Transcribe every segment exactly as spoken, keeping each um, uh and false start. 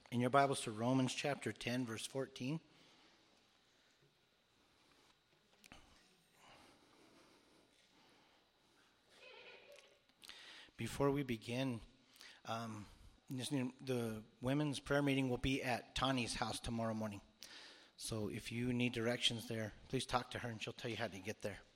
in your Bibles to Romans chapter ten, verse fourteen. Before we begin, um, the women's prayer meeting will be at Tani's house tomorrow morning. So if you need directions there, please talk to her and she'll tell you how to get there.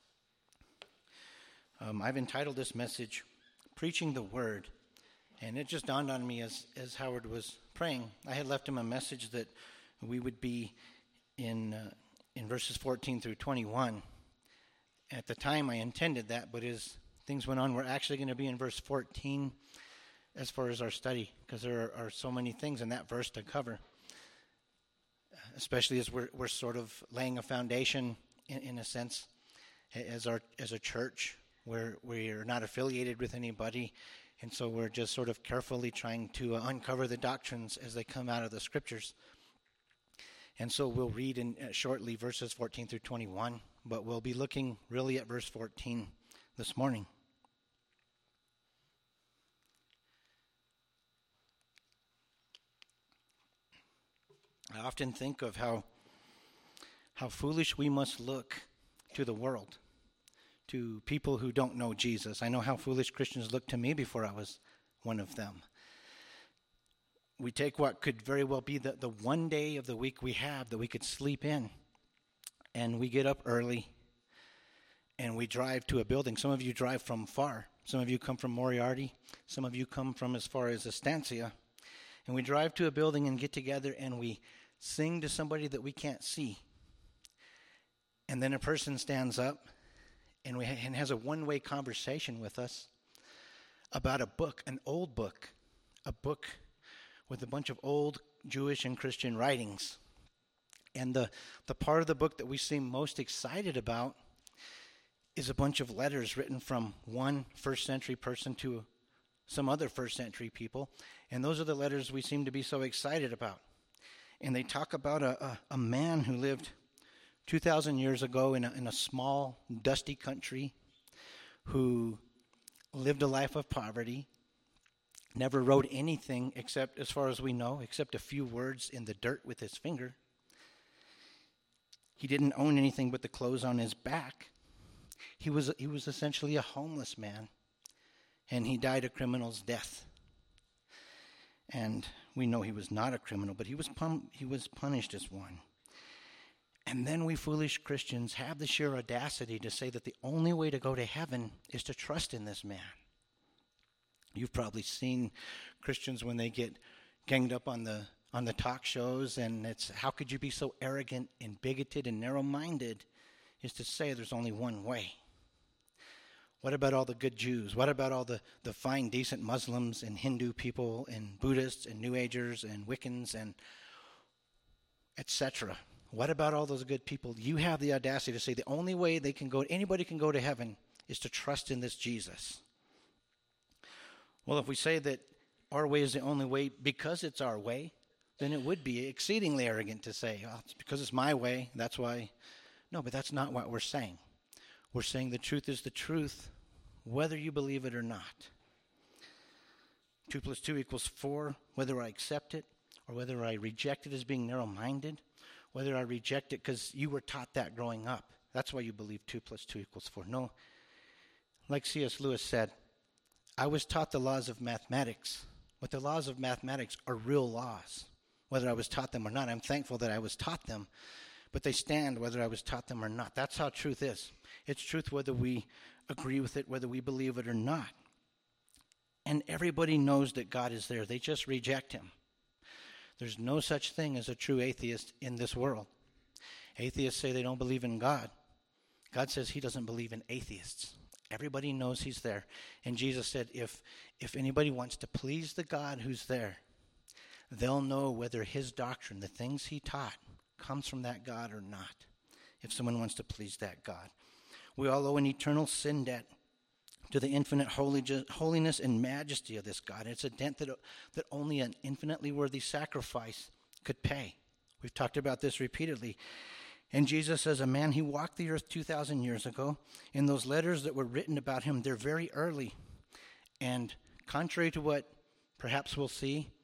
Um, I've entitled this message, Preaching the Word. And it just dawned on me as, as Howard was praying. I had left him a message that we would be in uh, in verses fourteen through twenty-one. At the time I intended that, but as things went on, we're actually going to be in verse fourteen as far as our study, because there are, are so many things in that verse to cover, especially as we're we're sort of laying a foundation in, in a sense as our as a church where we're not affiliated with anybody. And so we're just sort of carefully trying to uh, uncover the doctrines as they come out of the scriptures. And so we'll read in uh, shortly verses fourteen through twenty-one, but we'll be looking really at verse fourteen this morning. I often think of how how foolish we must look to the world, to people who don't know Jesus. I know how foolish Christians looked to me before I was one of them. We take what could very well be the, the one day of the week we have that we could sleep in, and we get up early, and we drive to a building. Some of you drive from far. Some of you come from Moriarty. Some of you come from as far as Estancia. And we drive to a building and get together, and we sing to somebody that we can't see. And then a person stands up and we ha- and has a one-way conversation with us about a book, an old book, a book with a bunch of old Jewish and Christian writings. And the, the part of the book that we seem most excited about is a bunch of letters written from one first-century person to some other first-century people. And those are the letters we seem to be so excited about. And they talk about a, a, a man who lived two thousand years ago in a, in a small, dusty country, who lived a life of poverty, never wrote anything except, as far as we know, except a few words in the dirt with his finger. He didn't own anything but the clothes on his back. He was he was essentially a homeless man, and he died a criminal's death. And we know he was not a criminal, but he was pun- he was punished as one. And then we foolish Christians have the sheer audacity to say that the only way to go to heaven is to trust in this man. You've probably seen Christians when they get ganged up on the on the talk shows, and it's, how could you be so arrogant and bigoted and narrow-minded, is to say there's only one way. What about all the good Jews? What about all the, the fine, decent Muslims and Hindu people and Buddhists and New Agers and Wiccans and et cetera? What about all those good people? You have the audacity to say the only way they can go, anybody can go to heaven, is to trust in this Jesus. Well, if we say that our way is the only way because it's our way, then it would be exceedingly arrogant to say, oh, it's because it's my way, that's why. No, but that's not what we're saying. We're saying the truth is the truth, whether you believe it or not. Two plus two equals four, whether I accept it or whether I reject it as being narrow-minded, whether I reject it because you were taught that growing up. That's why you believe two plus two equals four. No, like C S Lewis said, I was taught the laws of mathematics, but the laws of mathematics are real laws, whether I was taught them or not. I'm thankful that I was taught them, but they stand whether I was taught them or not. That's how truth is. It's truth whether we agree with it, whether we believe it or not. And everybody knows that God is there. They just reject him. There's no such thing as a true atheist in this world. Atheists say they don't believe in God. God says he doesn't believe in atheists. Everybody knows he's there. And Jesus said, if if anybody wants to please the God who's there, they'll know whether his doctrine, the things he taught, comes from that God or not, if someone wants to please that God. We all owe an eternal sin debt to the infinite holy, holiness and majesty of this God. It's a debt that, that only an infinitely worthy sacrifice could pay. We've talked about this repeatedly. And Jesus, as a man, he walked the earth two thousand years ago. In those letters that were written about him, they're very early. And contrary to what perhaps we'll see,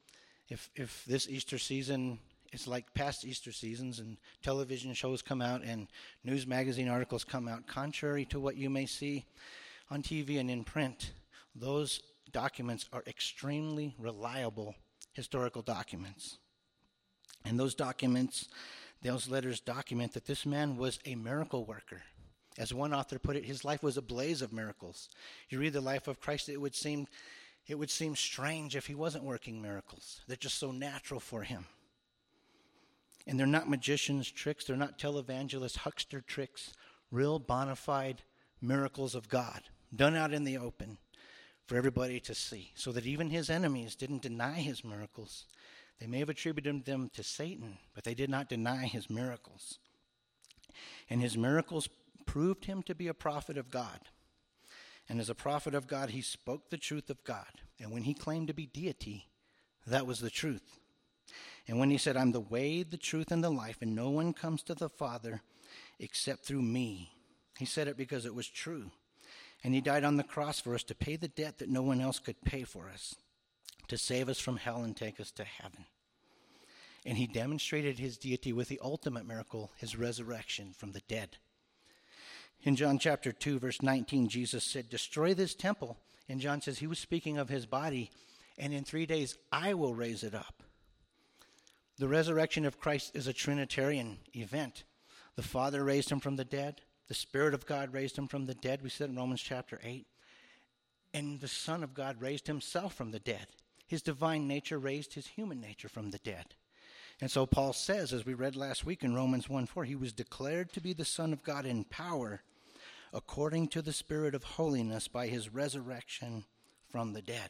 If if this Easter season is like past Easter seasons and television shows come out and news magazine articles come out, contrary to what you may see on T V and in print, those documents are extremely reliable historical documents. And those documents, those letters document that this man was a miracle worker. As one author put it, his life was a blaze of miracles. You read the life of Christ, it would seem it would seem strange if he wasn't working miracles. They're just so natural for him. And they're not magicians' tricks. They're not televangelist huckster tricks. Real bona fide miracles of God done out in the open for everybody to see, so that even his enemies didn't deny his miracles. They may have attributed them to Satan, but they did not deny his miracles. And his miracles proved him to be a prophet of God. And as a prophet of God, he spoke the truth of God. And when he claimed to be deity, that was the truth. And when he said, I'm the way, the truth, and the life, and no one comes to the Father except through me, he said it because it was true. And he died on the cross for us to pay the debt that no one else could pay for us, to save us from hell and take us to heaven. And he demonstrated his deity with the ultimate miracle, his resurrection from the dead. In John chapter two, verse nineteen, Jesus said, destroy this temple. And John says he was speaking of his body, and in three days I will raise it up. The resurrection of Christ is a Trinitarian event. The Father raised him from the dead. The Spirit of God raised him from the dead. We said in Romans chapter eight. And the Son of God raised himself from the dead. His divine nature raised his human nature from the dead. And so Paul says, as we read last week in Romans one four, he was declared to be the Son of God in power according to the Spirit of holiness by his resurrection from the dead.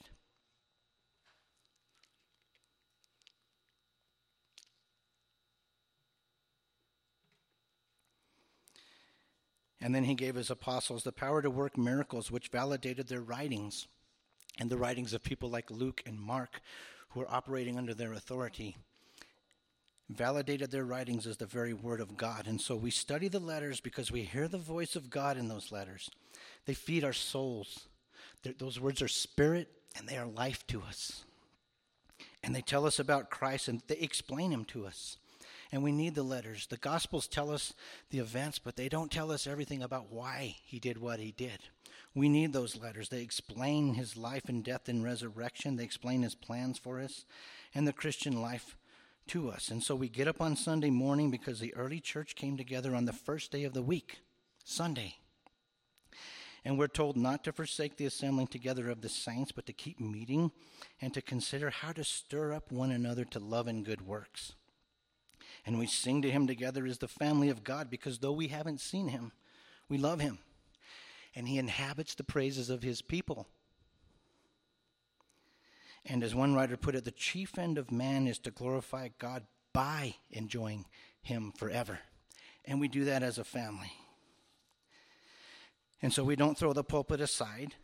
And then he gave his apostles the power to work miracles, which validated their writings and the writings of people like Luke and Mark, who were operating under their authority. Validated their writings as the very word of God. And so we study the letters because we hear the voice of God in those letters. They feed our souls. They're, those words are spirit and they are life to us. And they tell us about Christ and they explain him to us. And we need the letters. The Gospels tell us the events, but they don't tell us everything about why he did what he did. We need those letters. They explain his life and death and resurrection. They explain his plans for us and the Christian life to us. And so we get up on Sunday morning because the early church came together on the first day of the week, Sunday. And we're told not to forsake the assembling together of the saints, but to keep meeting and to consider how to stir up one another to love and good works. And we sing to him together as the family of God, because though we haven't seen him, we love him. And he inhabits the praises of his people. And as one writer put it, the chief end of man is to glorify God by enjoying him forever. And we do that as a family. And so we don't throw the pulpit aside.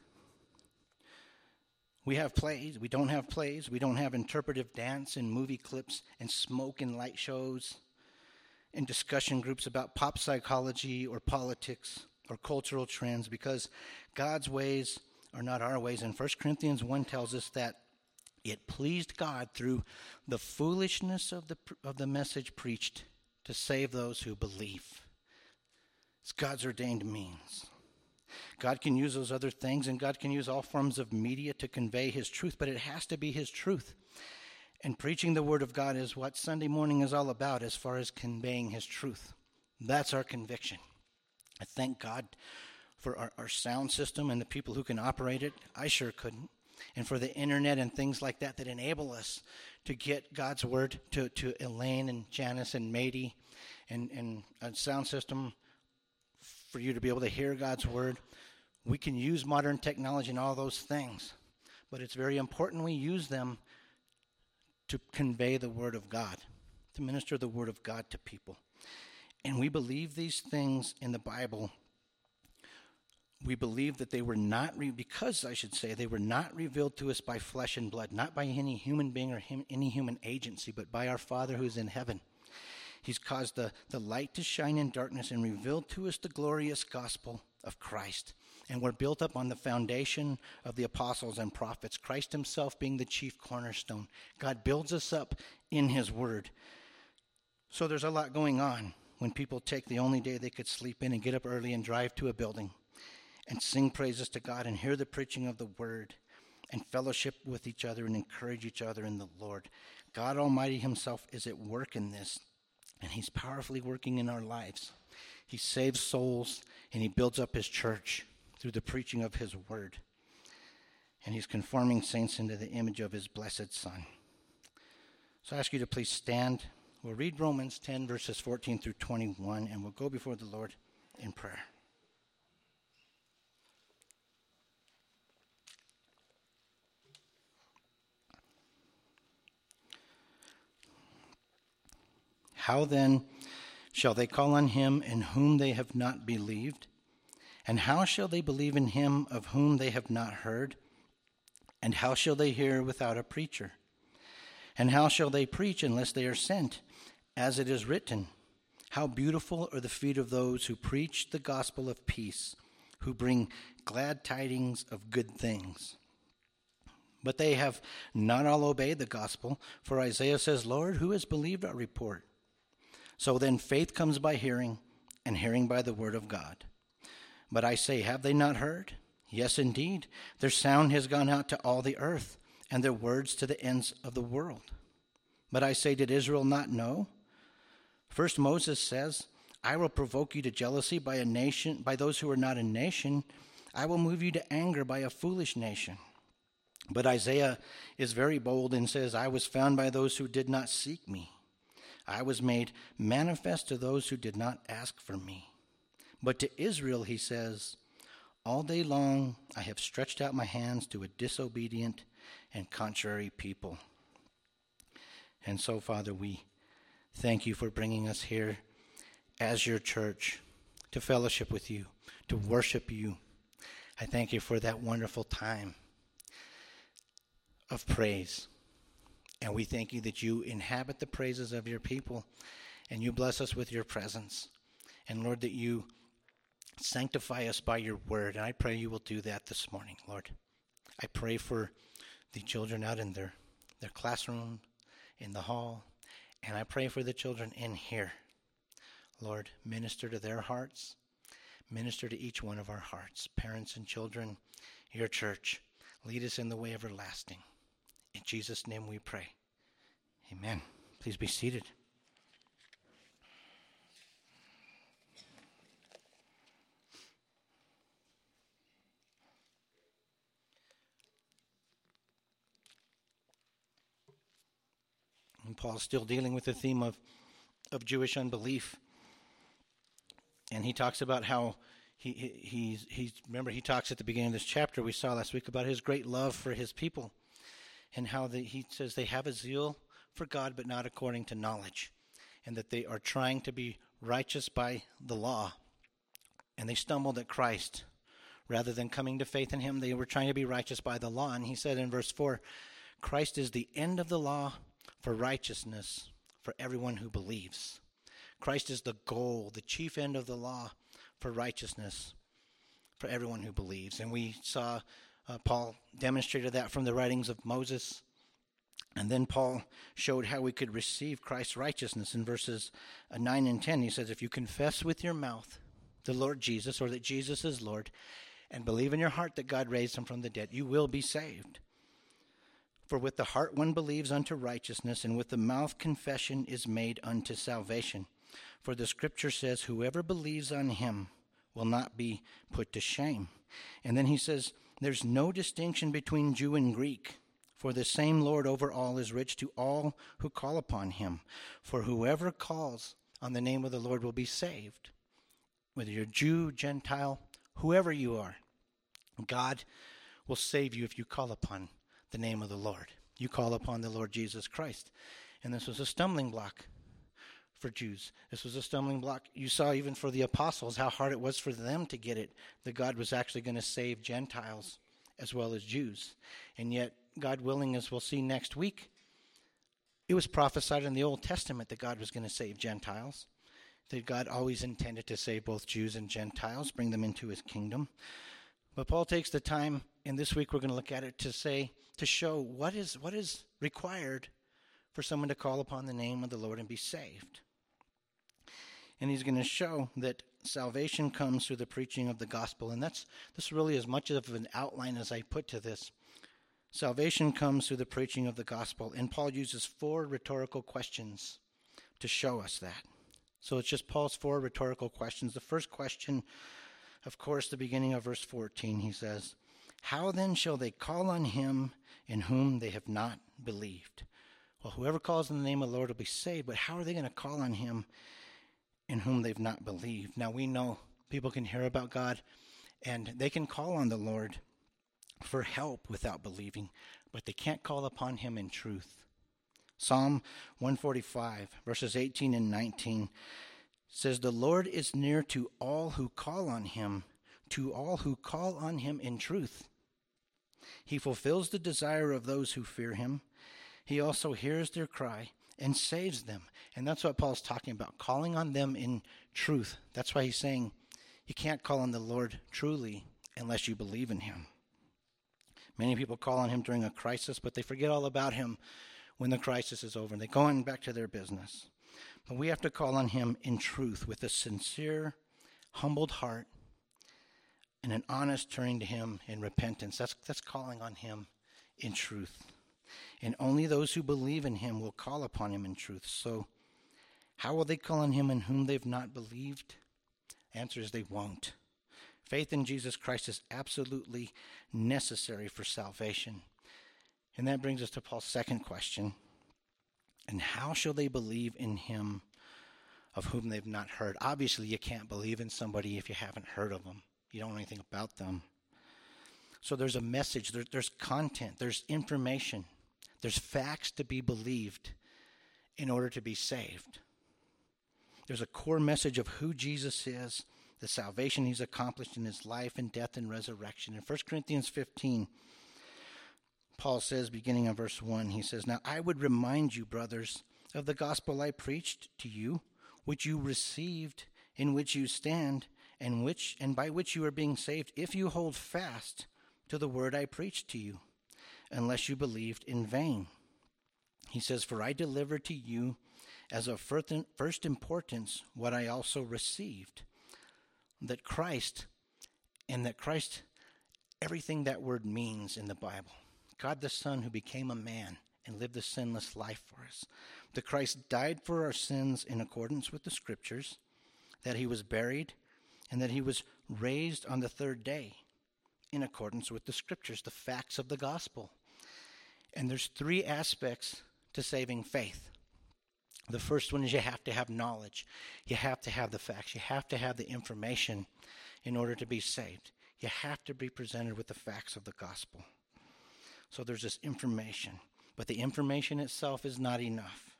We have plays. We don't have plays. We don't have interpretive dance and movie clips and smoke and light shows and discussion groups about pop psychology or politics or cultural trends, because God's ways are not our ways. And First Corinthians one tells us that it pleased God through the foolishness of the of the message preached to save those who believe. It's God's ordained means. God can use those other things, and God can use all forms of media to convey his truth, but it has to be his truth. And preaching the word of God is what Sunday morning is all about as far as conveying his truth. That's our conviction. I thank God for our, our sound system and the people who can operate it. I sure couldn't. And for the internet and things like that that enable us to get God's word to, to Elaine and Janice and Mady, and, and a sound system for you to be able to hear God's word. We can use modern technology and all those things, but it's very important we use them to convey the word of God, to minister the word of God to people. And we believe these things in the Bible. We believe that they were not, re- because I should say, they were not revealed to us by flesh and blood, not by any human being or him, any human agency, but by our Father who is in heaven. He's caused the, the light to shine in darkness and revealed to us the glorious gospel of Christ. And we're built up on the foundation of the apostles and prophets, Christ himself being the chief cornerstone. God builds us up in his word. So there's a lot going on when people take the only day they could sleep in and get up early and drive to a building and sing praises to God and hear the preaching of the word and fellowship with each other and encourage each other in the Lord. God Almighty himself is at work in this, and he's powerfully working in our lives. He saves souls, and he builds up his church through the preaching of his word. And he's conforming saints into the image of his blessed Son. So I ask you to please stand. We'll read Romans ten, verses fourteen through twenty-one, and we'll go before the Lord in prayer. How then shall they call on him in whom they have not believed? And how shall they believe in him of whom they have not heard? And how shall they hear without a preacher? And how shall they preach unless they are sent? As it is written, how beautiful are the feet of those who preach the gospel of peace, who bring glad tidings of good things. But they have not all obeyed the gospel, for Isaiah says, Lord, who has believed our report? So then faith comes by hearing, and hearing by the word of God. But I say, have they not heard? Yes, indeed. Their sound has gone out to all the earth, and their words to the ends of the world. But I say, did Israel not know? First Moses says, I will provoke you to jealousy by a nation, by those who are not a nation. I will move you to anger by a foolish nation. But Isaiah is very bold and says, I was found by those who did not seek me. I was made manifest to those who did not ask for me. But to Israel, he says, all day long I have stretched out my hands to a disobedient and contrary people. And so, Father, we thank you for bringing us here as your church to fellowship with you, to worship you. I thank you for that wonderful time of praise. And we thank you that you inhabit the praises of your people, and you bless us with your presence. And Lord, that you sanctify us by your word. And I pray you will do that this morning, Lord. I pray for the children out in their, their classroom, in the hall, and I pray for the children in here. Lord, minister to their hearts. Minister to each one of our hearts, parents and children, your church. Lead us in the way everlasting. In Jesus' name we pray. Amen. Please be seated. And Paul's still dealing with the theme of, of Jewish unbelief. And he talks about how he, he he's, he's, remember he talks at the beginning of this chapter we saw last week about his great love for his people. And how the, he says they have a zeal for God, but not according to knowledge. And that they are trying to be righteous by the law. And they stumbled at Christ. Rather than coming to faith in him, they were trying to be righteous by the law. And he said in verse four, Christ is the end of the law for righteousness for everyone who believes. Christ is the goal, the chief end of the law for righteousness for everyone who believes. And we saw Uh, Paul demonstrated that from the writings of Moses. And then Paul showed how we could receive Christ's righteousness in verses uh, nine and ten. He says, if you confess with your mouth the Lord Jesus, or that Jesus is Lord, and believe in your heart that God raised him from the dead, you will be saved. For with the heart one believes unto righteousness, and with the mouth confession is made unto salvation. For the scripture says, whoever believes on him will not be put to shame. And then he says, there's no distinction between Jew and Greek, for the same Lord over all is rich to all who call upon him. For whoever calls on the name of the Lord will be saved. Whether you're Jew, Gentile, whoever you are, God will save you if you call upon the name of the Lord. You call upon the Lord Jesus Christ. And this was a stumbling block for Jews. This was a stumbling block. You saw even for the apostles how hard it was for them to get it, that God was actually going to save Gentiles as well as Jews. And yet, God willing, as we'll see next week, it was prophesied in the Old Testament that God was going to save Gentiles, that God always intended to save both Jews and Gentiles, bring them into his kingdom. But Paul takes the time, and this week we're going to look at it to say, to show what is what is required for someone to call upon the name of the Lord and be saved. And he's going to show that salvation comes through the preaching of the gospel. And that's this really as much of an outline as I put to this. Salvation comes through the preaching of the gospel. And Paul uses four rhetorical questions to show us that. So it's just Paul's four rhetorical questions. The first question, of course, the beginning of verse fourteen, he says, "How then shall they call on him in whom they have not believed?" Well, whoever calls on the name of the Lord will be saved, but how are they going to call on him in whom they've not believed? Now, we know people can hear about God, and they can call on the Lord for help without believing, but they can't call upon him in truth. Psalm one forty-five, verses eighteen and nineteen says, "The Lord is near to all who call on him, to all who call on him in truth. He fulfills the desire of those who fear him. He also hears their cry and saves them." And that's what Paul's talking about, calling on them in truth. That's why he's saying you can't call on the Lord truly unless you believe in him. Many people call on him during a crisis, but they forget all about him when the crisis is over and they go on back to their business. But we have to call on him in truth with a sincere, humbled heart and an honest turning to him in repentance. That's, that's calling on him in truth. And only those who believe in him will call upon him in truth. So how will they call on him in whom they've not believed? The answer is they won't. Faith in Jesus Christ is absolutely necessary for salvation. And that brings us to Paul's second question. And how shall they believe in him of whom they've not heard? Obviously, you can't believe in somebody if you haven't heard of them. You don't know anything about them. So there's a message, there, there's content, there's information, there's facts to be believed in order to be saved. There's a core message of who Jesus is, the salvation he's accomplished in his life and death and resurrection. In First Corinthians fifteen, Paul says, beginning in verse one, he says, "Now I would remind you, brothers, of the gospel I preached to you, which you received, in which you stand, and which and by which you are being saved, if you hold fast to the word I preached to you, unless you believed in vain." He says, "For I delivered to you as of first importance what I also received, that Christ, and that Christ, everything that word means in the Bible, God the Son who became a man and lived a sinless life for us, that Christ died for our sins in accordance with the Scriptures, that he was buried, and that he was raised on the third day in accordance with the Scriptures," the facts of the gospel. And there's three aspects to saving faith. The first one is you have to have knowledge. You have to have the facts. You have to have the information in order to be saved. You have to be presented with the facts of the gospel. So there's this information, but the information itself is not enough.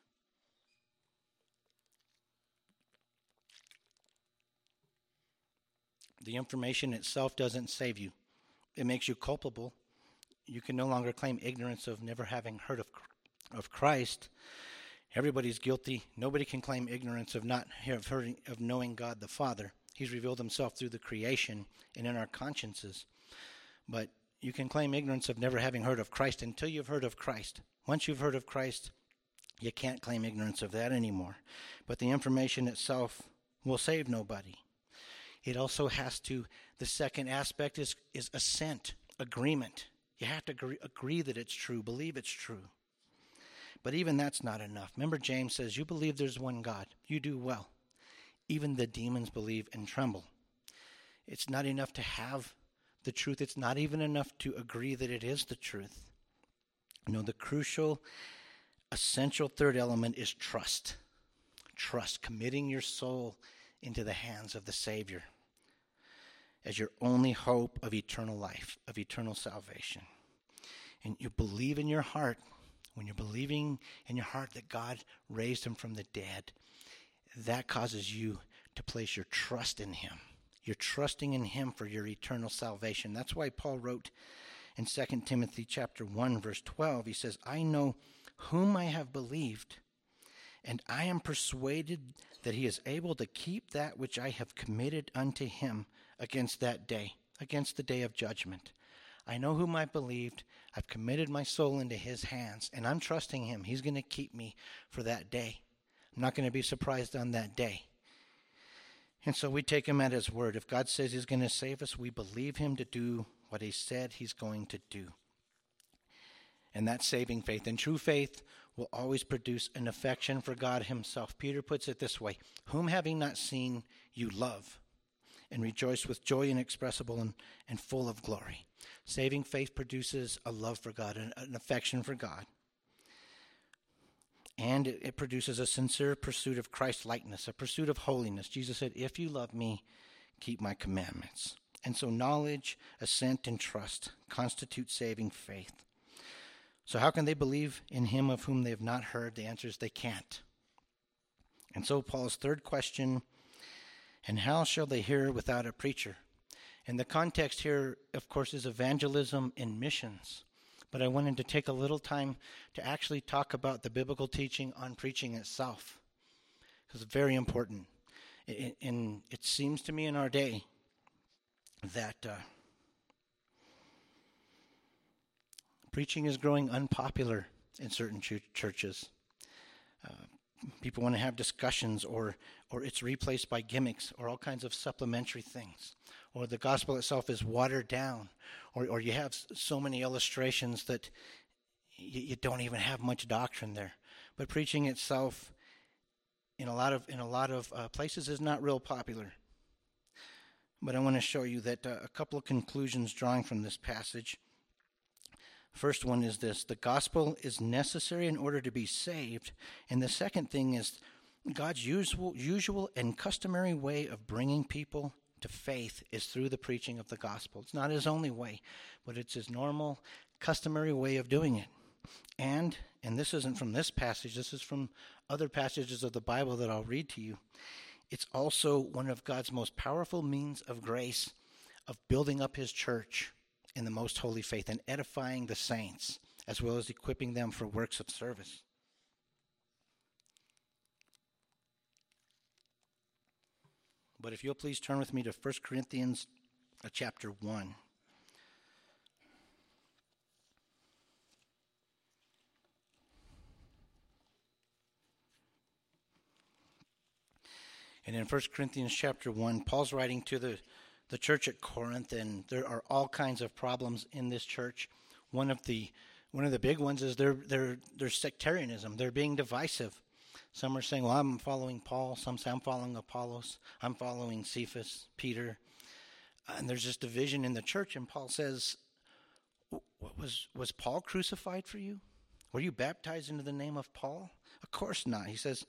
The information itself doesn't save you. It makes you culpable. You can no longer claim ignorance of never having heard of, of Christ. Everybody's guilty. Nobody can claim ignorance of not have heard of knowing God the Father. He's revealed himself through the creation and in our consciences. But you can claim ignorance of never having heard of Christ until you've heard of Christ. Once you've heard of Christ, you can't claim ignorance of that anymore. But the information itself will save nobody. It also has to, the second aspect is, is assent, agreement. You have to agree, agree that it's true, believe it's true. But even that's not enough. Remember, James says, you believe there's one God. You do well. Even the demons believe and tremble. It's not enough to have the truth. It's not even enough to agree that it is the truth. No, the crucial, essential third element is trust. Trust, committing your soul into the hands of the Savior as your only hope of eternal life, of eternal salvation. And you believe in your heart, when you're believing in your heart that God raised him from the dead, that causes you to place your trust in him. You're trusting in him for your eternal salvation. That's why Paul wrote in Second Timothy chapter one, verse twelve, he says, I know whom I have believed, and I am persuaded that he is able to keep that which I have committed unto him against that day, against the day of judgment. I know whom I believed. I've committed my soul into his hands, and I'm trusting him. He's going to keep me for that day. I'm not going to be surprised on that day. And so we take him at his word. If God says he's going to save us, we believe him to do what he said he's going to do. And that's saving faith. And true faith will always produce an affection for God himself. Peter puts it this way: whom having not seen, you love, and rejoice with joy inexpressible and, and full of glory. Saving faith produces a love for God, an, an affection for God. And it, it produces a sincere pursuit of Christ-likeness, a pursuit of holiness. Jesus said, if you love me, keep my commandments. And so knowledge, assent, and trust constitute saving faith. So how can they believe in him of whom they have not heard? The answer is they can't. And so Paul's third question, and how shall they hear without a preacher? And the context here, of course, is evangelism and missions. But I wanted to take a little time to actually talk about the biblical teaching on preaching itself, because it's very important. And it seems to me in our day that uh, preaching is growing unpopular in certain ch- churches. Uh, people want to have discussions, or or it's replaced by gimmicks or all kinds of supplementary things. Or the gospel itself is watered down, or, or you have so many illustrations that you, you don't even have much doctrine there. But preaching itself, in a lot of in a lot of uh, places, is not real popular. But I want to show you that uh, a couple of conclusions drawing from this passage. First one is this: the gospel is necessary in order to be saved, and the second thing is God's usual, usual and customary way of bringing people to faith is through the preaching of the gospel. It's not his only way, but it's his normal, customary way of doing it. And, and this isn't from this passage, this is from other passages of the Bible that I'll read to you. It's also one of God's most powerful means of grace, of building up his church in the most holy faith and edifying the saints, as well as equipping them for works of service. But if you'll please turn with me to First Corinthians uh, chapter one. And in First Corinthians chapter one, Paul's writing to the, the church at Corinth, and there are all kinds of problems in this church. One of the one of the big ones is their their their sectarianism. They're being divisive. Some are saying, well, I'm following Paul. Some say, I'm following Apollos. I'm following Cephas, Peter. And there's this division in the church. And Paul says, what was, was Paul crucified for you? Were you baptized into the name of Paul? Of course not. He says,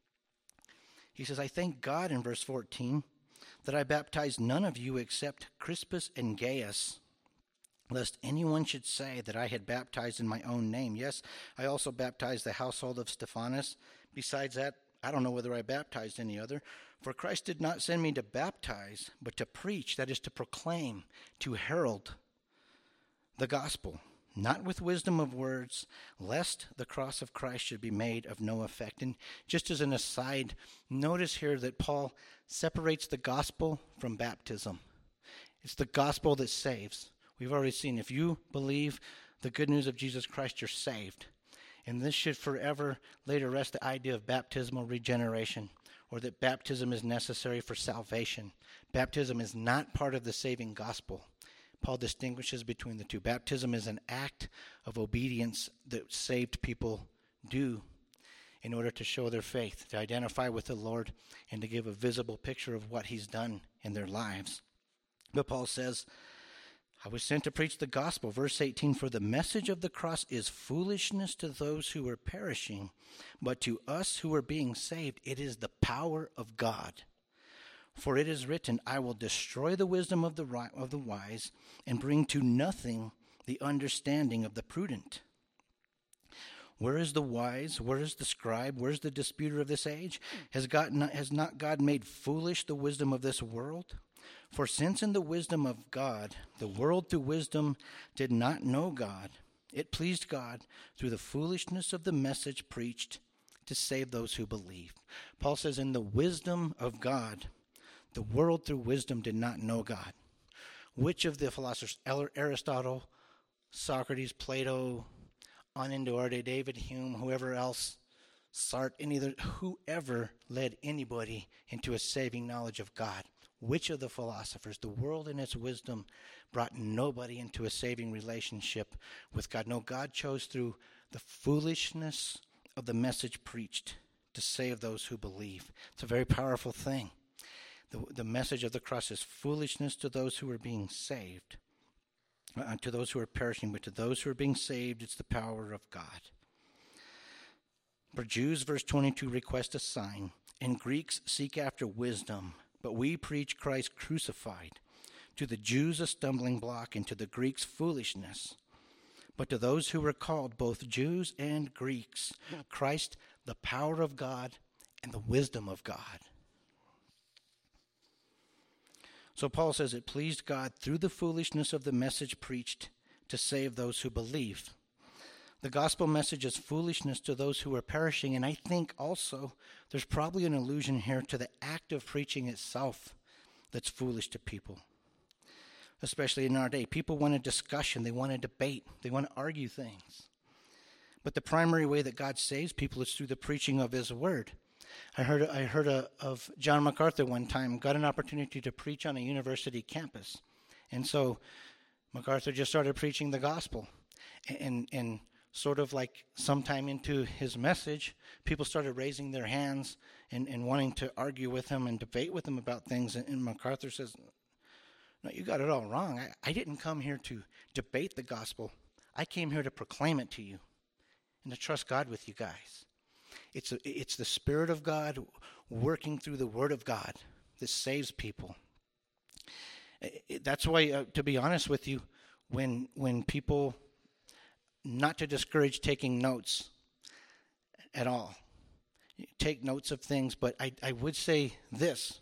he says, I thank God in verse fourteen that I baptized none of you except Crispus and Gaius, lest anyone should say that I had baptized in my own name. Yes, I also baptized the household of Stephanas. Besides that, I don't know whether I baptized any other. For Christ did not send me to baptize, but to preach, that is to proclaim, to herald the gospel, not with wisdom of words, lest the cross of Christ should be made of no effect. And just as an aside, notice here that Paul separates the gospel from baptism. It's the gospel that saves. We've already seen, if you believe the good news of Jesus Christ, you're saved. And this should forever lay to rest the idea of baptismal regeneration, or that baptism is necessary for salvation. Baptism is not part of the saving gospel. Paul distinguishes between the two. Baptism is an act of obedience that saved people do in order to show their faith, to identify with the Lord, and to give a visible picture of what he's done in their lives. But Paul says, I was sent to preach the gospel. Verse eighteen, for the message of the cross is foolishness to those who are perishing, but to us who are being saved, it is the power of God. For it is written, I will destroy the wisdom of the of the wise and bring to nothing the understanding of the prudent. Where is the wise? Where is the scribe? Where is the disputer of this age? Has God not, has not God made foolish the wisdom of this world? For since in the wisdom of God, the world through wisdom did not know God, it pleased God through the foolishness of the message preached to save those who believe. Paul says, in the wisdom of God, the world through wisdom did not know God. which of the philosophers, Aristotle, Socrates, Plato, on into our day, David Hume, whoever else, Sartre, any other, whoever led anybody into a saving knowledge of God? Which of the philosophers, the world in its wisdom, brought nobody into a saving relationship with God? No, God chose through the foolishness of the message preached to save those who believe. It's a very powerful thing. The, the message of the cross is foolishness to those who are being saved, uh, to those who are perishing, but to those who are being saved, it's the power of God. For Jews, verse twenty-two, request a sign, and Greeks seek after wisdom, but we preach Christ crucified. To the Jews a stumbling block, and to the Greeks foolishness. But to those who are called, both Jews and Greeks, Christ, the power of God and the wisdom of God. So Paul says it pleased God through the foolishness of the message preached to save those who believe. The gospel message is foolishness to those who are perishing, and I think also there's probably an allusion here to the act of preaching itself that's foolish to people, especially in our day. People want a discussion, they want a debate, they want to argue things. But the primary way that God saves people is through the preaching of his word. I heard I heard a, of John MacArthur one time, got an opportunity to preach on a university campus. And so MacArthur just started preaching the gospel. And, and sort of like sometime into his message, people started raising their hands and, and wanting to argue with him and debate with him about things. And, and MacArthur says, no, you got it all wrong. I, I didn't come here to debate the gospel. I came here to proclaim it to you and to trust God with you guys. It's a, it's the Spirit of God working through the Word of God that saves people. It, that's why, uh, to be honest with you, when when people, not to discourage taking notes at all, take notes of things, but I, I would say this.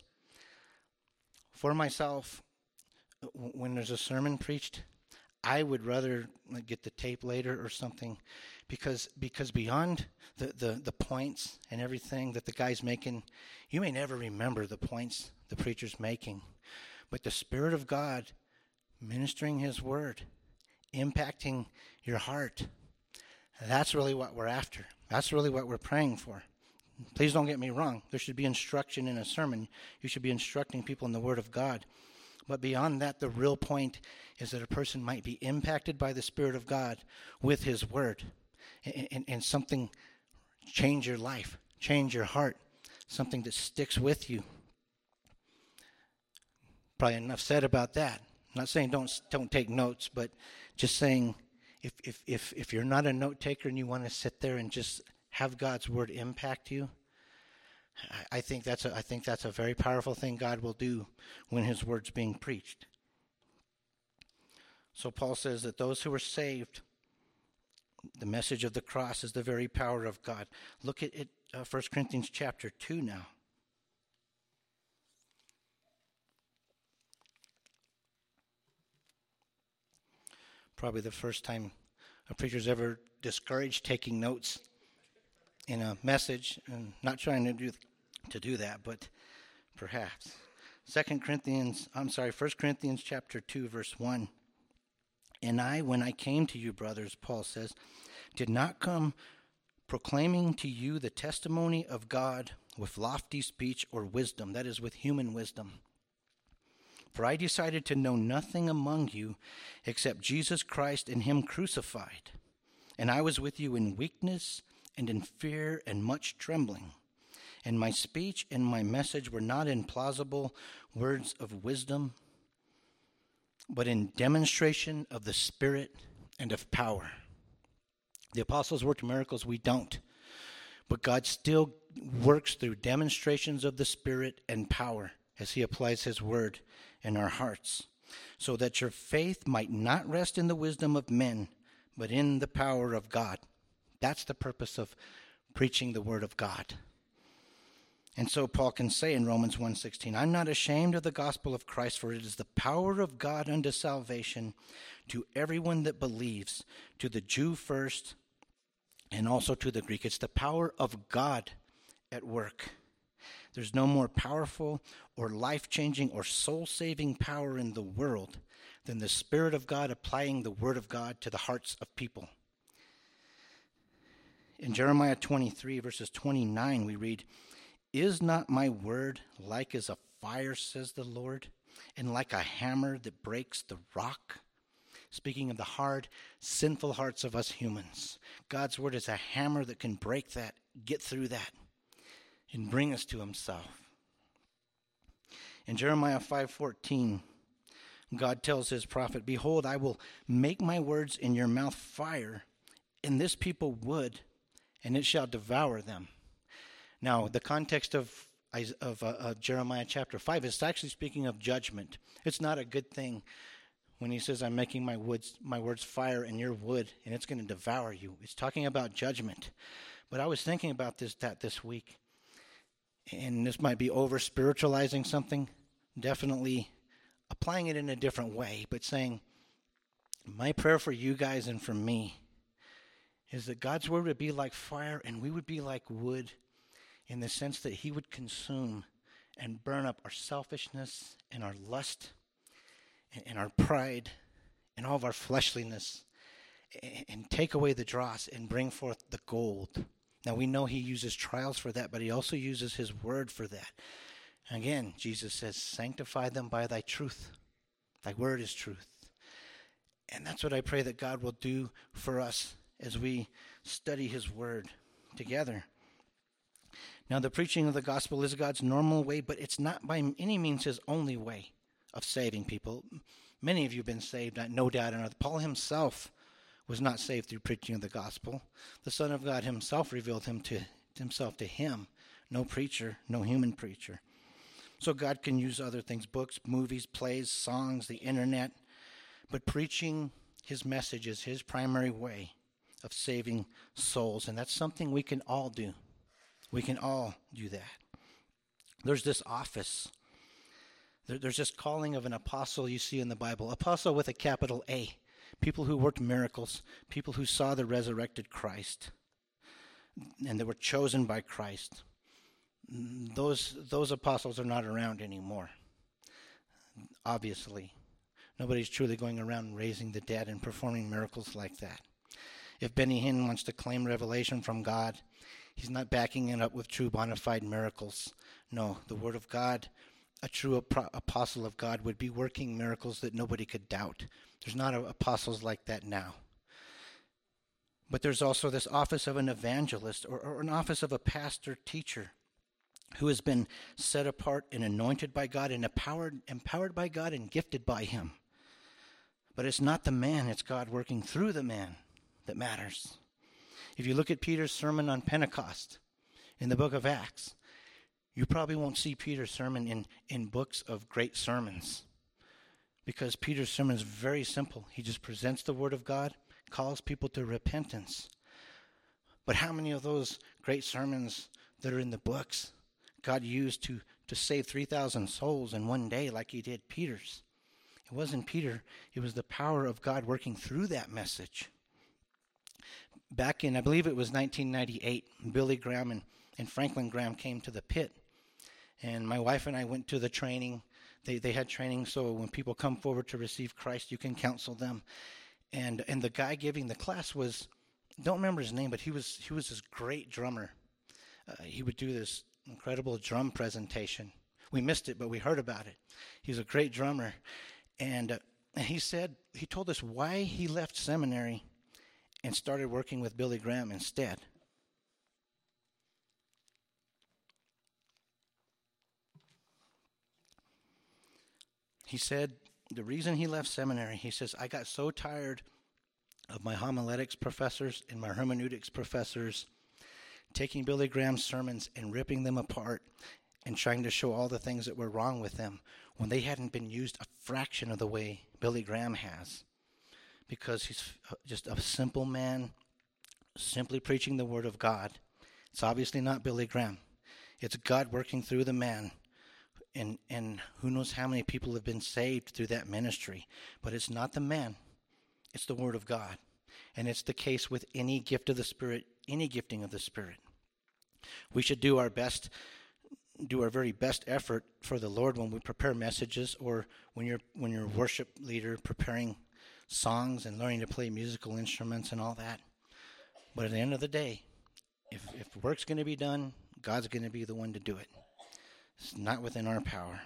For myself, when there's a sermon preached, I would rather get the tape later or something, because because beyond the, the, the points and everything that the guy's making, you may never remember the points the preacher's making. But the Spirit of God ministering his word, impacting your heart, that's really what we're after. That's really what we're praying for. Please don't get me wrong. There should be instruction in a sermon. You should be instructing people in the Word of God. But beyond that, the real point is that a person might be impacted by the Spirit of God with his word, and, and, and something change your life, change your heart, something that sticks with you. Probably enough said about that. I'm not saying don't don't take notes, but just saying if if if, if you're not a note taker and you want to sit there and just have God's word impact you, I think that's a, I think that's a very powerful thing God will do when his word's being preached. So Paul says that those who are saved, the message of the cross is the very power of God. Look at it, uh, First Corinthians chapter two now. Probably the first time a preacher's ever discouraged taking notes in a message, and not trying to do to do that, but perhaps. Second Corinthians, I'm sorry, First Corinthians chapter two, verse one. And I, when I came to you, brothers, Paul says, did not come proclaiming to you the testimony of God with lofty speech or wisdom, that is, with human wisdom. For I decided to know nothing among you except Jesus Christ and him crucified. And I was with you in weakness and in fear and much trembling. And my speech and my message were not in plausible words of wisdom, but in demonstration of the Spirit and of power. The apostles worked miracles, we don't. But God still works through demonstrations of the Spirit and power as he applies his word in our hearts, so that your faith might not rest in the wisdom of men, but in the power of God. That's the purpose of preaching the word of God. And so Paul can say in Romans one sixteen, I'm not ashamed of the gospel of Christ, for it is the power of God unto salvation to everyone that believes, to the Jew first, and also to the Greek. It's the power of God at work. There's no more powerful or life-changing or soul-saving power in the world than the Spirit of God applying the Word of God to the hearts of people. In Jeremiah twenty-three, verses twenty-nine, we read, "Is not my word like as a fire, says the Lord, and like a hammer that breaks the rock?" Speaking of the hard, sinful hearts of us humans, God's word is a hammer that can break that, get through that, and bring us to himself. In Jeremiah five fourteen, God tells his prophet, "Behold, I will make my words in your mouth fire, and this people wood, and it shall devour them." Now, the context of, of uh, uh, Jeremiah chapter five is actually speaking of judgment. It's not a good thing when he says, "I'm making my, woods, my words fire and your wood, and it's going to devour you." It's talking about judgment. But I was thinking about this that this week, and this might be over-spiritualizing something, definitely applying it in a different way, but saying, my prayer for you guys and for me is that God's word would be like fire and we would be like wood, in the sense that he would consume and burn up our selfishness and our lust and, and our pride and all of our fleshliness, and, and take away the dross and bring forth the gold. Now, we know he uses trials for that, but he also uses his word for that. Again, Jesus says, "Sanctify them by thy truth. Thy word is truth." And that's what I pray that God will do for us as we study his word together. Now, the preaching of the gospel is God's normal way, but it's not by any means his only way of saving people. Many of you have been saved, no doubt. And Paul himself was not saved through preaching of the gospel. The Son of God himself revealed him to himself to him. No preacher, no human preacher. So God can use other things, books, movies, plays, songs, the internet. But preaching his message is his primary way of saving souls. And that's something we can all do. We can all do that. There's this office. There, there's this calling of an apostle you see in the Bible. Apostle with a capital A. People who worked miracles. People who saw the resurrected Christ. And they were chosen by Christ. Those those apostles are not around anymore. Obviously. Nobody's truly going around raising the dead and performing miracles like that. If Benny Hinn wants to claim revelation from God, he's not backing it up with true bona fide miracles. No, the Word of God, a true ap- apostle of God would be working miracles that nobody could doubt. There's not a, apostles like that now. But there's also this office of an evangelist, or, or an office of a pastor teacher, who has been set apart and anointed by God and empowered, empowered by God and gifted by him. But it's not the man, it's God working through the man that matters. If you look at Peter's sermon on Pentecost in the book of Acts, you probably won't see Peter's sermon in, in books of great sermons, because Peter's sermon is very simple. He just presents the word of God, calls people to repentance. But how many of those great sermons that are in the books God used to, to save three thousand souls in one day like he did Peter's? It wasn't Peter. It was the power of God working through that message. Back in, I believe it was nineteen ninety-eight, Billy Graham and, and Franklin Graham came to the pit. And my wife and I went to the training. They they had training, so when people come forward to receive Christ, you can counsel them. And and the guy giving the class was, don't remember his name, but he was he was this great drummer. Uh, he would do this incredible drum presentation. We missed it, but we heard about it. He was a great drummer. And, uh, and he said, he told us why he left seminary and started working with Billy Graham instead. He said the reason he left seminary, he says, I got so tired of my homiletics professors and my hermeneutics professors taking Billy Graham's sermons and ripping them apart and trying to show all the things that were wrong with them when they hadn't been used a fraction of the way Billy Graham has. Because he's just a simple man, simply preaching the word of God. It's obviously not Billy Graham. It's God working through the man. And, and who knows how many people have been saved through that ministry. But it's not the man. It's the word of God. And it's the case with any gift of the Spirit, any gifting of the Spirit. We should do our best do our very best effort for the Lord when we prepare messages, or when you're when you're a worship leader preparing songs and learning to play musical instruments and all that. But at the end of the day, if if work's going to be done, God's going to be the one to do it. It's not within our power.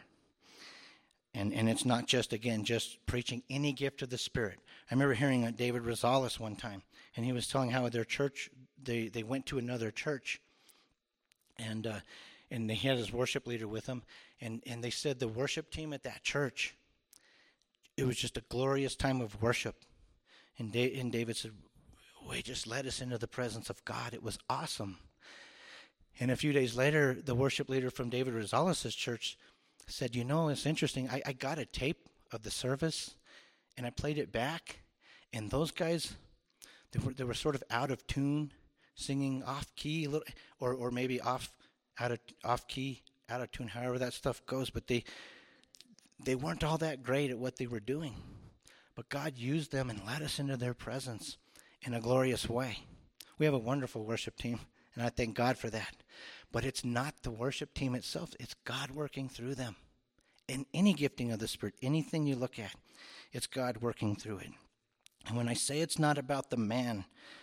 And and it's not just, again, just preaching any gift of the Spirit. I remember hearing uh, David Rosales one time, and he was telling how their church, they, they went to another church, and uh, and they had his worship leader with them, and, and they said the worship team at that church, it was just a glorious time of worship. And, da- and David said, "We just led us into the presence of God. It was awesome." And a few days later, the worship leader from David Rosales' church said, "You know, it's interesting. I, I got a tape of the service, and I played it back, and those guys, they were they were sort of out of tune, singing off key, a little, or or maybe off out of off key, out of tune, however that stuff goes. But they they weren't all that great at what they were doing. But God used them and led us into their presence in a glorious way. We have a wonderful worship team, and I thank God for that. But it's not the worship team itself. It's God working through them. In any gifting of the Spirit, anything you look at, it's God working through it. And when I say it's not about the man,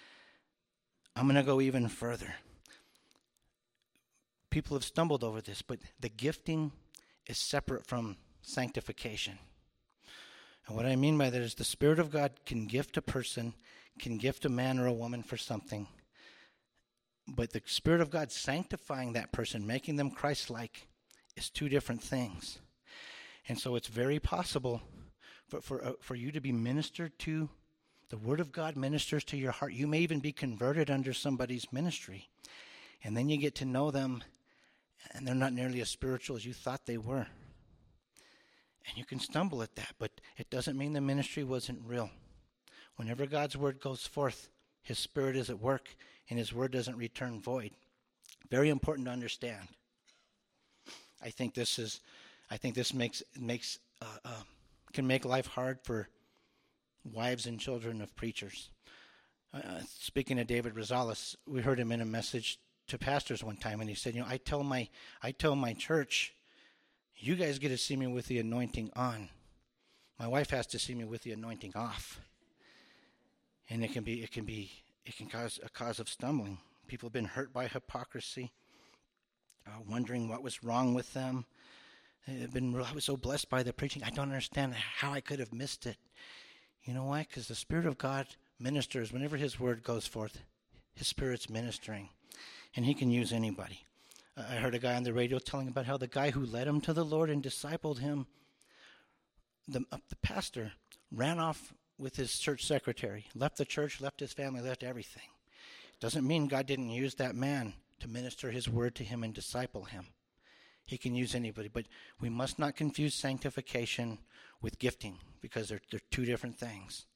I'm going to go even further. People have stumbled over this, but the gifting is separate from sanctification. And what I mean by that is the Spirit of God can gift a person, can gift a man or a woman for something, but the Spirit of God sanctifying that person, making them Christ-like, is two different things. And so it's very possible for for, uh, for you to be ministered to. The Word of God ministers to your heart. You may even be converted under somebody's ministry. And then you get to know them, and they're not nearly as spiritual as you thought they were. And you can stumble at that, but it doesn't mean the ministry wasn't real. Whenever God's Word goes forth, His Spirit is at work, and His Word doesn't return void. Very important to understand. I think this is, I think this makes makes uh, uh, can make life hard for wives and children of preachers. Uh, speaking of David Rosales, we heard him in a message to pastors one time, and he said, "You know, I tell my I tell my church, you guys get to see me with the anointing on. My wife has to see me with the anointing off." And it can be it can be it can cause a cause of stumbling. People have been hurt by hypocrisy, uh, wondering what was wrong with them. They've been I was so blessed by the preaching. I don't understand how I could have missed it. You know why? Because the Spirit of God ministers whenever His Word goes forth. His Spirit's ministering, and He can use anybody. Uh, I heard a guy on the radio telling about how the guy who led him to the Lord and discipled him, the, uh, the pastor, ran off with his church secretary, left the church, left his family, left everything. Doesn't mean God didn't use that man to minister His Word to him and disciple him. He can use anybody, but we must not confuse sanctification with gifting, because they're, they're two different things.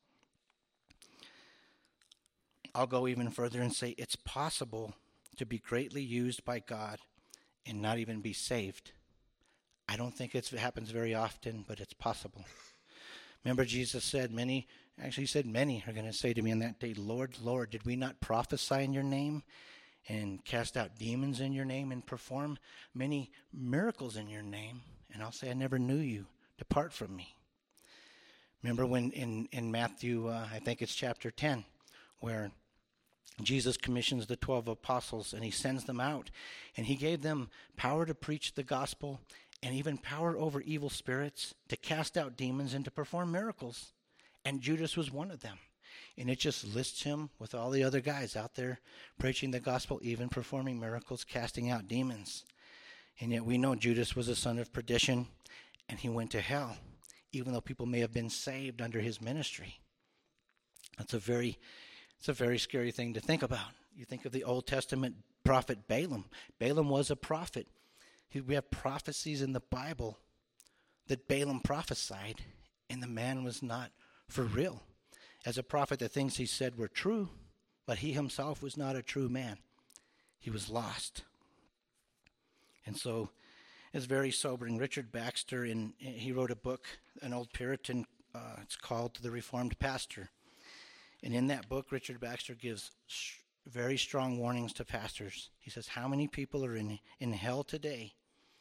I'll go even further and say it's possible to be greatly used by God and not even be saved. I don't think it's, it happens very often, but it's possible. Remember, Jesus said, many, actually he said, many are going to say to me on that day, "Lord, Lord, did we not prophesy in your name and cast out demons in your name and perform many miracles in your name?" And I'll say, "I never knew you. Depart from me." Remember when in, in Matthew, uh, I think it's chapter ten, where Jesus commissions the twelve apostles and He sends them out, and He gave them power to preach the gospel and even power over evil spirits, to cast out demons and to perform miracles. And Judas was one of them. And it just lists him with all the other guys out there preaching the gospel, even performing miracles, casting out demons. And yet we know Judas was a son of perdition, and he went to hell, even though people may have been saved under his ministry. That's a very, it's a very scary thing to think about. You think of the Old Testament prophet Balaam. Balaam was a prophet. We have prophecies in the Bible that Balaam prophesied, and the man was not for real. As a prophet, the things he said were true, but he himself was not a true man. He was lost. And so it's very sobering. Richard Baxter, in, he wrote a book, an old Puritan, uh, it's called The Reformed Pastor. And in that book, Richard Baxter gives sh- very strong warnings to pastors. He says, how many people are in, in hell today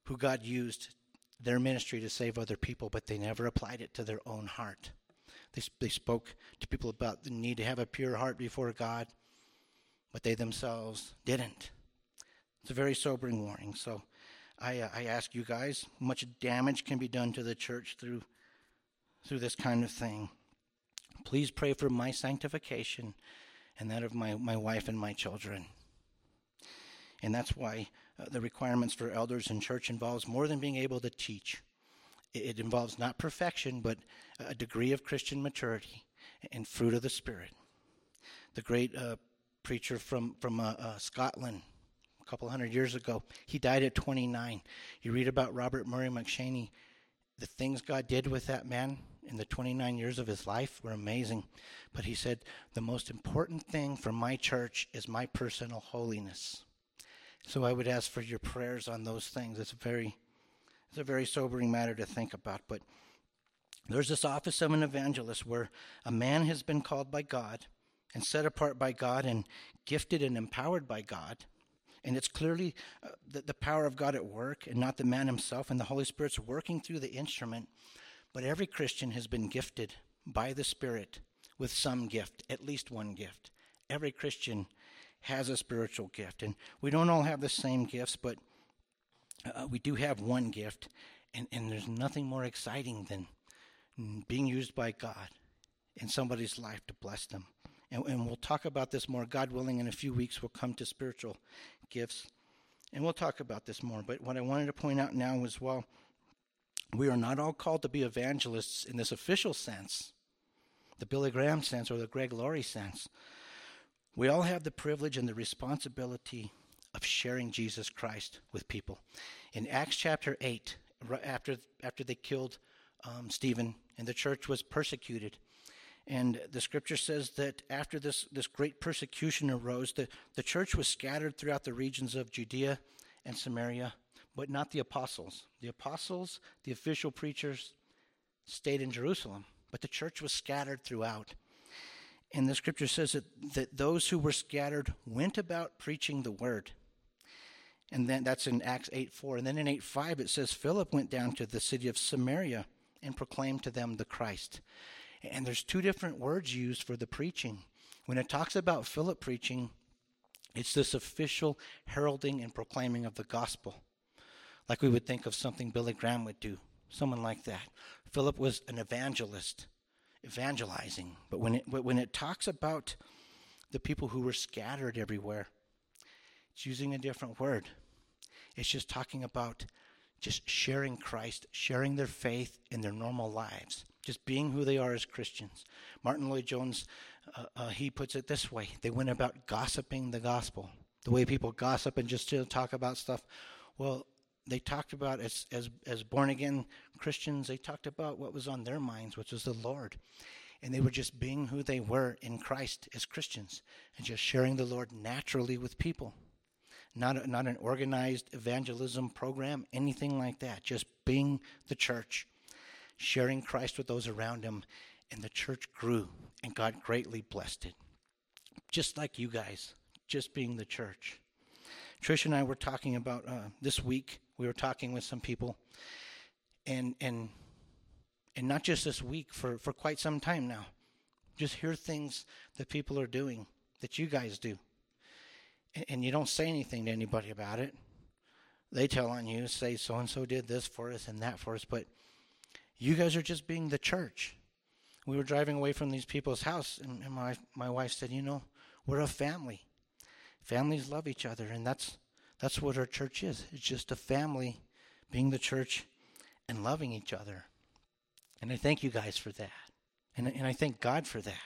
who God used their ministry to save other people, but they never applied it to their own heart. They, they spoke to people about the need to have a pure heart before God, but they themselves didn't. It's a very sobering warning. So I, uh, I ask you guys, much damage can be done to the church through through this kind of thing. Please pray for my sanctification and that of my, my wife and my children. And that's why uh, the requirements for elders in church involves more than being able to teach. It, it involves not perfection, but a degree of Christian maturity and fruit of the Spirit. The great uh, preacher from, from uh, uh, Scotland, a couple hundred years ago, he died at twenty-nine. You read about Robert Murray McCheyne. The things God did with that man in the twenty-nine years of his life were amazing. But he said, the most important thing for my church is my personal holiness. So I would ask for your prayers on those things. It's a very, it's a very sobering matter to think about. But there's this office of an evangelist where a man has been called by God and set apart by God and gifted and empowered by God. And it's clearly uh, the, the power of God at work and not the man himself, and the Holy Spirit's working through the instrument. But every Christian has been gifted by the Spirit with some gift, at least one gift. Every Christian has a spiritual gift. And we don't all have the same gifts, but uh, we do have one gift. And, and there's nothing more exciting than being used by God in somebody's life to bless them. And, and we'll talk about this more. God willing, in a few weeks, we'll come to spiritual gifts. And we'll talk about this more. But what I wanted to point out now is, well, we are not all called to be evangelists in this official sense, the Billy Graham sense or the Greg Laurie sense. We all have the privilege and the responsibility of sharing Jesus Christ with people. In Acts chapter eight, right after after they killed um, Stephen and the church was persecuted, and the scripture says that after this, this great persecution arose, the, the church was scattered throughout the regions of Judea and Samaria, but not the apostles. The apostles, the official preachers, stayed in Jerusalem, but the church was scattered throughout. And the scripture says that, that those who were scattered went about preaching the word. And then that's in Acts eight four. And then in eight five it says Philip went down to the city of Samaria and proclaimed to them the Christ. And there's two different words used for the preaching. When it talks about Philip preaching, it's this official heralding and proclaiming of the gospel, like we would think of something Billy Graham would do, someone like that. Philip was an evangelist, evangelizing. But when it, when it talks about the people who were scattered everywhere, it's using a different word. It's just talking about just sharing Christ, sharing their faith in their normal lives, just being who they are as Christians. Martin Lloyd-Jones, uh, uh, he puts it this way. They went about gossiping the gospel. The way people gossip and just uh, talk about stuff. Well, they talked about, as, as, as born-again Christians, they talked about what was on their minds, which was the Lord. And they were just being who they were in Christ as Christians and just sharing the Lord naturally with people. Not a, not an organized evangelism program, anything like that. Just being the church, sharing Christ with those around him, and the church grew, and God greatly blessed it. Just like you guys, just being the church. Trish and I were talking about, uh, this week, we were talking with some people, and and and not just this week, for, for quite some time now. Just hear things that people are doing, that you guys do. And you don't say anything to anybody about it. They tell on you, say so-and-so did this for us and that for us, but you guys are just being the church. We were driving away from these people's house, and, and my my wife said, you know, we're a family. Families love each other, and that's that's what our church is. It's just a family being the church and loving each other. And I thank you guys for that. And, and I thank God for that.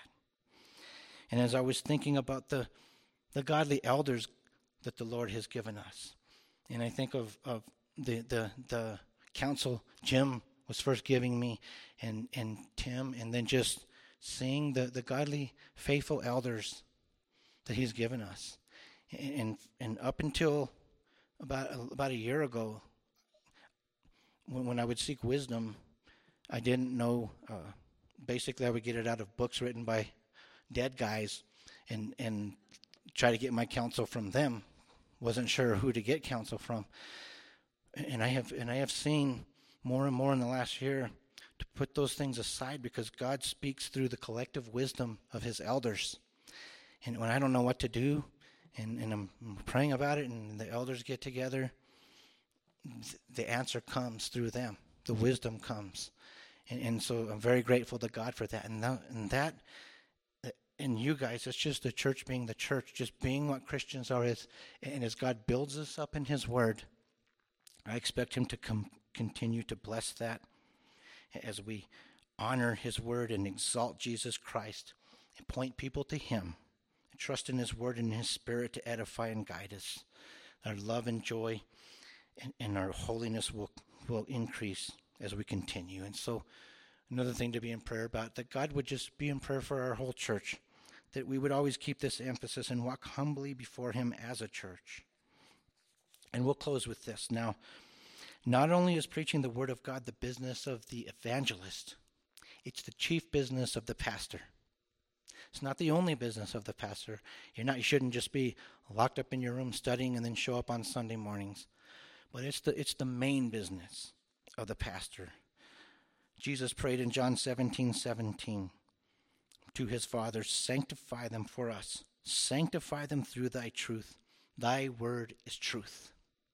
And as I was thinking about the the godly elders that the Lord has given us. And I think of, of the, the the counsel Jim was first giving me, and, and Tim, and then just seeing the, the godly, faithful elders that he's given us. And and up until about about a year ago, when, when I would seek wisdom, I didn't know, uh, basically I would get it out of books written by dead guys, and and try to get my counsel from them. Wasn't sure who to get counsel from. And I have and I have seen more and more in the last year to put those things aside because God speaks through the collective wisdom of his elders. And when I don't know what to do, and, and I'm praying about it, and the elders get together, th- the answer comes through them. The wisdom comes. And, and so I'm very grateful to God for that. And that, and that, and you guys, it's just the church being the church, just being what Christians are. Is, and as God builds us up in his word, I expect him to com- continue to bless that as we honor his word and exalt Jesus Christ and point people to him and trust in his word and his spirit to edify and guide us. Our love and joy and, and our holiness will, will increase as we continue. And so another thing to be in prayer about, that God would just be in prayer for our whole church, that we would always keep this emphasis and walk humbly before him as a church. And we'll close with this. Now, not only is preaching the word of God the business of the evangelist, it's the chief business of the pastor. It's not the only business of the pastor. You're not, you shouldn't just be locked up in your room studying and then show up on Sunday mornings. But it's the it's the main business of the pastor. Jesus prayed in John seventeen seventeen to his Father, sanctify them for us. Sanctify them through thy truth. Thy word is truth.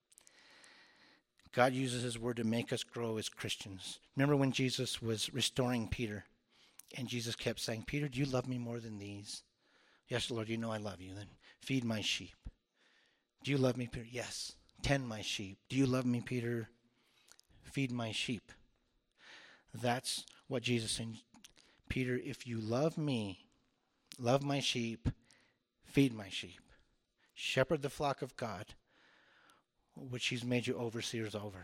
God uses his word to make us grow as Christians. Remember when Jesus was restoring Peter, and Jesus kept saying, Peter, do you love me more than these? Yes, Lord, you know I love you. Then feed my sheep. Do you love me, Peter? Yes. Tend my sheep. Do you love me, Peter? Feed my sheep. That's what Jesus said. Peter, if you love me, love my sheep, feed my sheep. Shepherd the flock of God, which he's made you overseers over.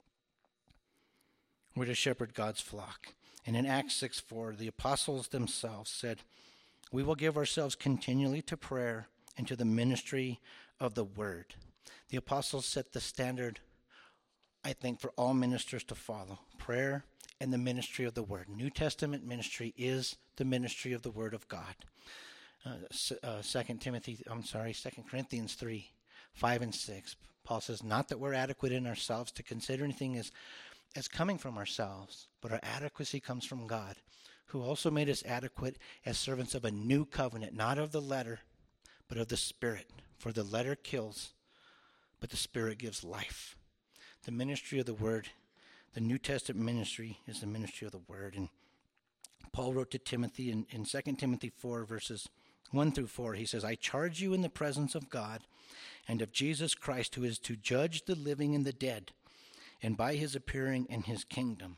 We're to shepherd God's flock. And in Acts six four, the apostles themselves said, we will give ourselves continually to prayer and to the ministry of the word. The apostles set the standard, I think, for all ministers to follow. Prayer and the ministry of the word. New Testament ministry is the ministry of the word of God. Uh, uh, Second Timothy, I'm sorry, Second Corinthians three, five and six. Paul says, not that we're adequate in ourselves to consider anything as, as coming from ourselves, but our adequacy comes from God, who also made us adequate as servants of a new covenant, not of the letter, but of the Spirit. For the letter kills, but the Spirit gives life. The ministry of the word, the New Testament ministry is the ministry of the word. And Paul wrote to Timothy in, in Second Timothy four, verses one through four, he says, I charge you in the presence of God and of Jesus Christ, who is to judge the living and the dead, and by his appearing in his kingdom.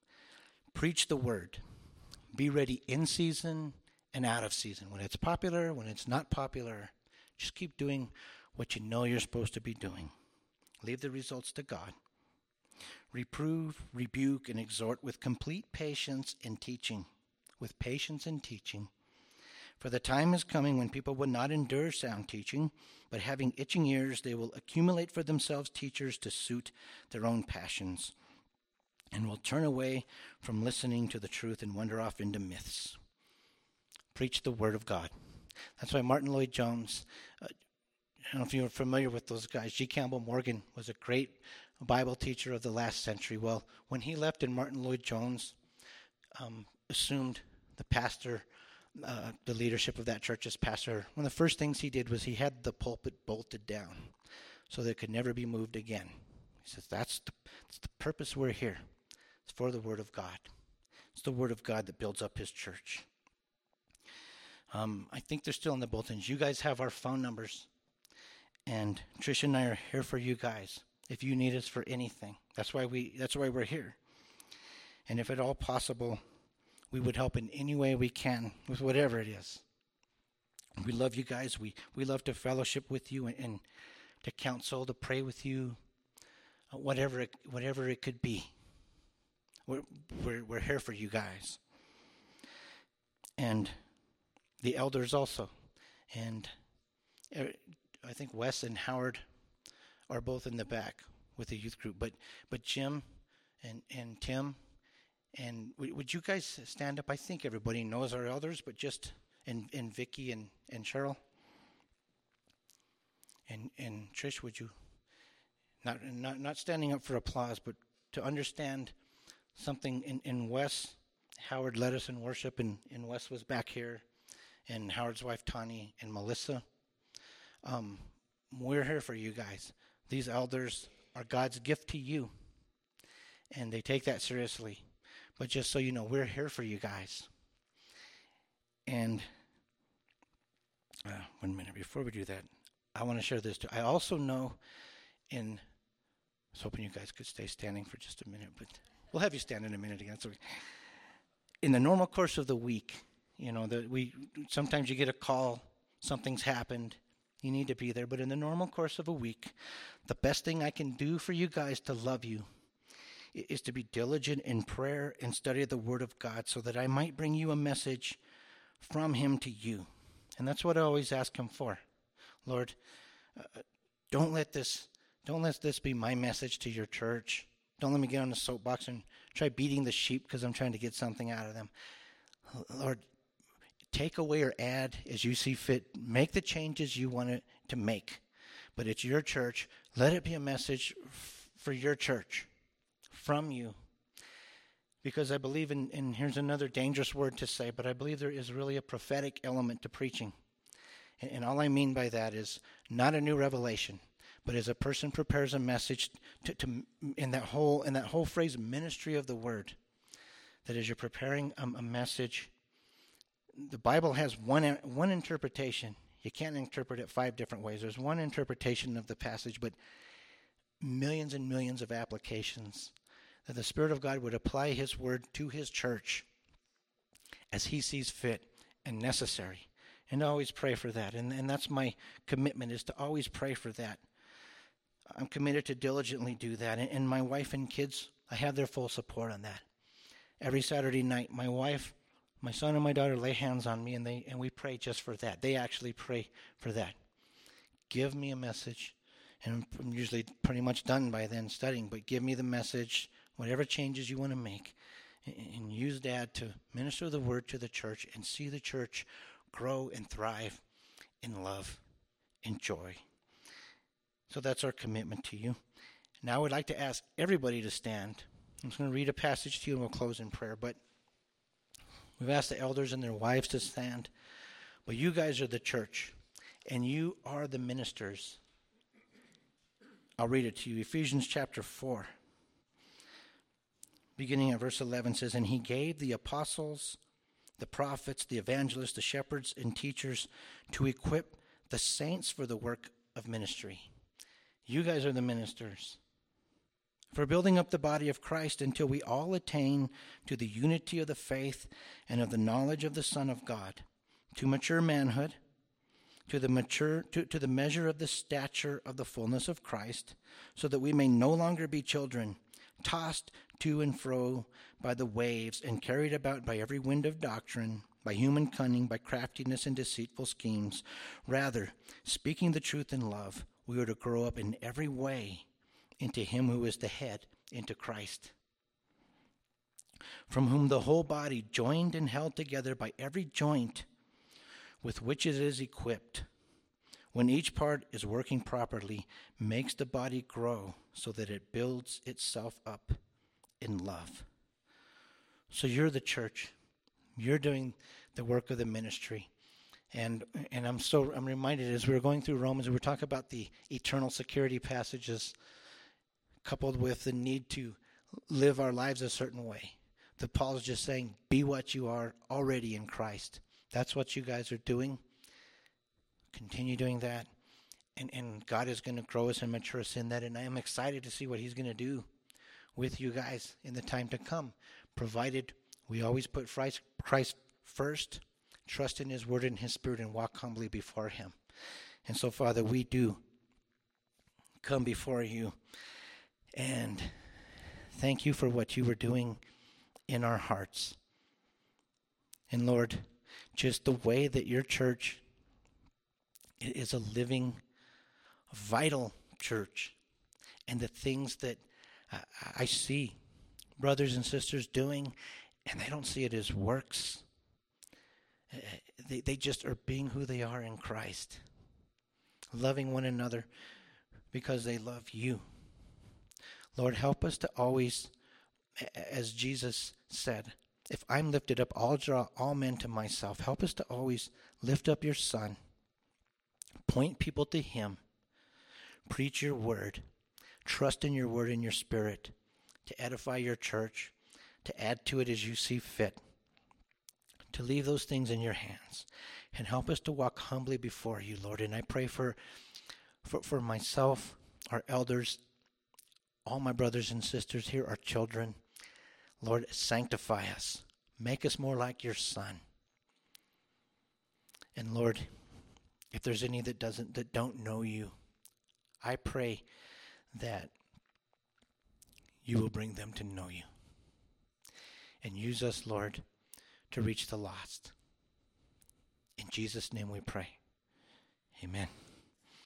Preach the word. Be ready in season and out of season. When it's popular, when it's not popular, just keep doing what you know you're supposed to be doing. Leave the results to God. Reprove, rebuke, and exhort with complete patience and teaching. With patience and teaching. For the time is coming when people will not endure sound teaching, but having itching ears, they will accumulate for themselves teachers to suit their own passions, and will turn away from listening to the truth and wander off into myths. Preach the word of God. That's why Martin Lloyd-Jones, uh, I don't know if you're familiar with those guys, G. Campbell Morgan was a great Bible teacher of the last century. Well, when he left and Martin Lloyd-Jones um, assumed the pastor Uh, the leadership of that church as pastor, one of the first things he did was he had the pulpit bolted down so that it could never be moved again. He says, that's the, that's the purpose we're here. It's for the word of God. It's the word of God that builds up his church. Um, I think they're still in the bulletins. You guys have our phone numbers, and Tricia and I are here for you guys if you need us for anything. That's why we. That's why we're here. And if at all possible, we would help in any way we can with whatever it is. We love you guys. We, we love to fellowship with you and, and to counsel, to pray with you, uh, whatever it, whatever it could be. We're, we're, we're here for you guys. And the elders also. And uh, I think Wes and Howard are both in the back with the youth group. But, but Jim and, and Tim, and would you guys stand up? I think everybody knows our elders, but just, and, and Vicky and, and Cheryl. And, and Trish, would you? not not not standing up for applause, but to understand something in, in Wes. Howard led us in worship, and, and Wes was back here, and Howard's wife Tani and Melissa. Um, we're here for you guys. These elders are God's gift to you, and they take that seriously. But just so you know, we're here for you guys. And uh, one minute before we do that, I want to share this too. I also know in, I was hoping you guys could stay standing for just a minute, but we'll have you stand in a minute again. So in the normal course of the week, you know, that we sometimes you get a call, something's happened, you need to be there. But in the normal course of a week, the best thing I can do for you guys to love you is to be diligent in prayer and study the Word of God, so that I might bring you a message from Him to you. And that's what I always ask Him for. Lord, uh, don't let this don't let this be my message to your church. Don't let me get on the soapbox and try beating the sheep because I'm trying to get something out of them. Lord, take away or add as you see fit. Make the changes you want it to make. But it's your church. Let it be a message f- for your church, from you. Because I believe in, and here's another dangerous word to say, but I believe there is really a prophetic element to preaching. And, and all I mean by that is not a new revelation, but as a person prepares a message to, to in that whole in that whole phrase, ministry of the word, that as you're preparing a, a message, the Bible has one one interpretation. You can't interpret it five different ways. There's one interpretation of the passage, but millions and millions of applications, that the Spirit of God would apply His word to His church as He sees fit and necessary. And always pray for that. And, and that's my commitment, is to always pray for that. I'm committed to diligently do that. And, and my wife and kids, I have their full support on that. Every Saturday night, my wife, my son and my daughter lay hands on me, and they and we pray just for that. They actually pray for that. Give me a message. And I'm usually pretty much done by then studying, but give me the message, whatever changes you want to make, and use Dad to minister the word to the church and see the church grow and thrive in love and joy. So that's our commitment to you. Now I would like to ask everybody to stand. I'm just going to read a passage to you and we'll close in prayer. But we've asked the elders and their wives to stand. But you guys are the church, and you are the ministers. I'll read it to you. Ephesians chapter four, beginning at verse eleven, says, "And He gave the apostles, the prophets, the evangelists, the shepherds, and teachers to equip the saints for the work of ministry." You guys are the ministers. "For building up the body of Christ until we all attain to the unity of the faith and of the knowledge of the Son of God, to mature manhood, to the mature to, to the measure of the stature of the fullness of Christ, so that we may no longer be children, tossed to and fro by the waves and carried about by every wind of doctrine, by human cunning, by craftiness and deceitful schemes. Rather, speaking the truth in love, we are to grow up in every way into Him who is the head, into Christ, from whom the whole body, joined and held together by every joint with which it is equipped, when each part is working properly, makes the body grow so that it builds itself up in love." So you're the church. You're doing the work of the ministry. And and I'm so I'm reminded as we were going through Romans, we were talking about the eternal security passages, coupled with the need to live our lives a certain way. That Paul is just saying, be what you are already in Christ. That's what you guys are doing. Continue doing that. And, and God is going to grow us and mature us in that. And I am excited to see what He's going to do with you guys in the time to come, provided we always put Christ first, trust in His word and His Spirit, and walk humbly before Him. And so, Father, we do come before you and thank you for what you were doing in our hearts. And Lord, just the way that your church is a living, vital church, and the things that I see brothers and sisters doing, and they don't see it as works. They, they just are being who they are in Christ, loving one another because they love you. Lord, help us to always, as Jesus said, if I'm lifted up, I'll draw all men to myself. Help us to always lift up your Son, point people to him, preach your word, trust in your word and your spirit to edify your church, to add to it as you see fit, to leave those things in your hands, and help us to walk humbly before you, Lord. And I pray for, for, for myself, our elders, all my brothers and sisters here, our children. Lord, sanctify us. Make us more like your Son. And Lord, if there's any that doesn't, that don't know you, I pray that you will bring them to know you. And use us, Lord, to reach the lost. In Jesus' name we pray. Amen.